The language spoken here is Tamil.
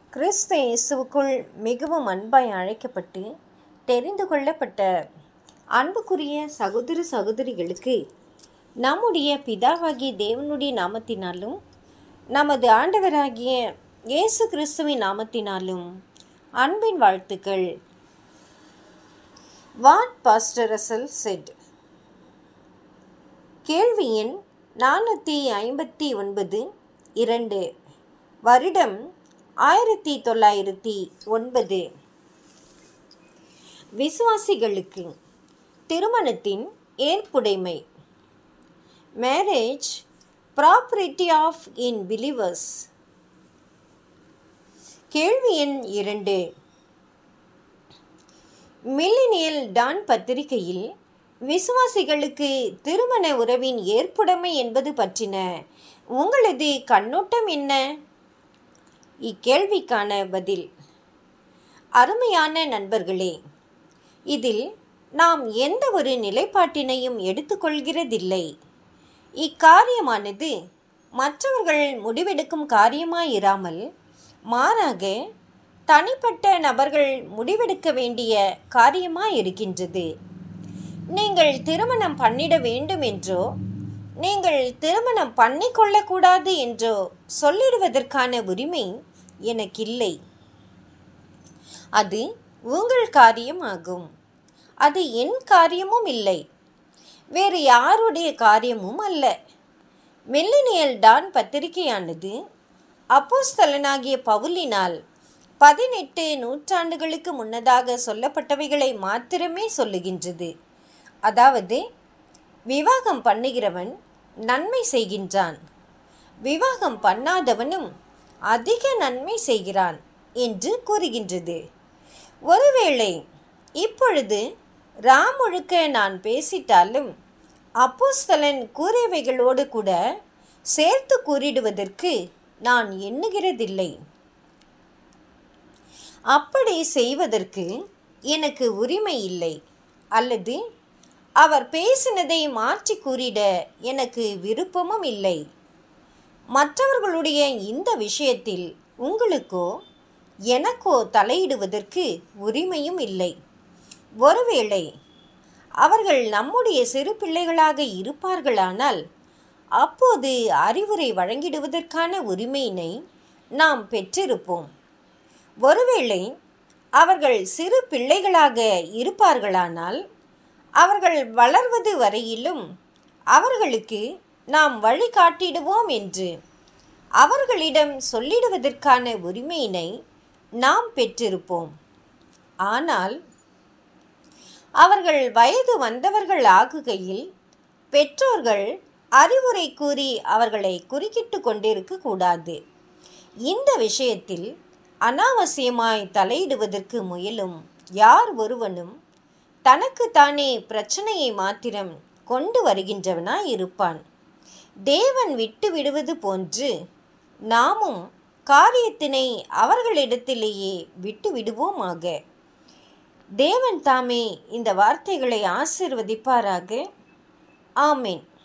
கிறிஸ்து இயேசுவுக்குள் மிகவும் அன்பாய் அழைக்கப்பட்டு தெரிந்து கொள்ளப்பட்ட அன்புக்குரிய சகோதர சகோதரிகளுக்கு நம்முடைய பிதாவாகிய தேவனுடைய நாமத்தினாலும் நமது ஆண்டவராகிய இயேசு கிறிஸ்துவின் நாமத்தினாலும் அன்பின் வாழ்த்துக்கள். What pastor Russell said. கேள்வி எண் 459. 2. வருடம் 1909. விசுவாசிகளுக்கு திருமணத்தின் ஏற்புடைமை. Marriage propriety of in believers. கேள்வி எண் 2. மில்லினியல் டான் பத்திரிகையில் விசுவாசிகளுக்கு திருமண உறவின் ஏற்புடைமை என்பது பற்றின உங்களது கண்ணோட்டம் என்ன? இக்கேள்விக்கான பதில். அருமையான நண்பர்களே, இதில் நாம் எந்த ஒரு நிலைப்பாட்டினையும் எடுத்துக்கொள்கிறதில்லை. இக்காரியமானது மற்றவர்கள் முடிவெடுக்கும் காரியமாயிராமல் மாறாக தனிப்பட்ட நபர்கள் முடிவெடுக்க வேண்டிய காரியமாயிருக்கின்றது. நீங்கள் திருமணம் பண்ணிட வேண்டும் என்றோ நீங்கள் திருமணம் பண்ணிக்கொள்ளக்கூடாது என்றோ சொல்லிடுவதற்கான உரிமை எனக்கில்லை. அது உங்கள் காரியம் ஆகும். அது என் காரியமும் இல்லை, வேறு யாருடைய காரியமும் அல்ல. மில்லினியல் டான் பத்திரிகையானது அப்போஸ்தலனாகிய பவுலினால் 18 நூற்றாண்டுகளுக்கு முன்னதாக சொல்லப்பட்டவைகளை மாத்திரமே சொல்லுகின்றது. அதாவது, விவாகம் பண்ணுகிறவன் நன்மை செய்கின்றான், விவாகம் பண்ணாதவனும் அதிக நன்மை செய்கிறான் என்று கூறுகின்றது. ஒருவேளை இப்பொழுது முழுக்க நான் பேசிட்டாலும் அப்போஸ்தலன் கூறியவைகளோடு கூட சேர்த்து கூறிடுவதற்கு நான் எண்ணுகிறதில்லை. அப்படி செய்வதற்கு எனக்கு உரிமை இல்லை, அல்லது அவர் பேசினதை மாற்றி கூறிட எனக்கு விருப்பமும் இல்லை. மற்றவர்களுடைய இந்த விஷயத்தில் உங்களுக்கோ எனக்கோ தலையிடுவதற்கு உரிமையும் இல்லை. ஒருவேளை அவர்கள் நம்முடைய சிறு பிள்ளைகளாக இருப்பார்களானால் அப்போது அறிவுரை வழங்கிடுவதற்கான உரிமையினை நாம் பெற்றிருப்போம். ஒருவேளை அவர்கள் சிறு பிள்ளைகளாக இருப்பார்களானால் அவர்கள் வளர்வது வரையிலும் அவர்களுக்கு நாம் வழிகாட்டிடுவோம் என்று அவர்களிடம் சொல்லிடுவதற்கான உரிமையினை நாம் பெற்றிருப்போம். ஆனால் அவர்கள் வயது வந்தவர்கள் ஆகுகையில் பெற்றோர்கள் அறிவுரை கூறி அவர்களை குறுக்கிட்டு கொண்டிருக்க கூடாது. இந்த விஷயத்தில் அனாவசியமாய் தலையிடுவதற்கு முயலும் யார் ஒருவனும் தனக்குத்தானே பிரச்சனையை மாத்திரம் கொண்டு வருகின்றவனாய் இருப்பான். தேவன் விட்டு விடுவது போன்று நாமும் காரியத்தினை அவர்களிடத்திலேயே விட்டு விடுவோமாக. தேவன் தாமே இந்த வார்த்தைகளை ஆசீர்வதிப்பாராக. ஆமென்.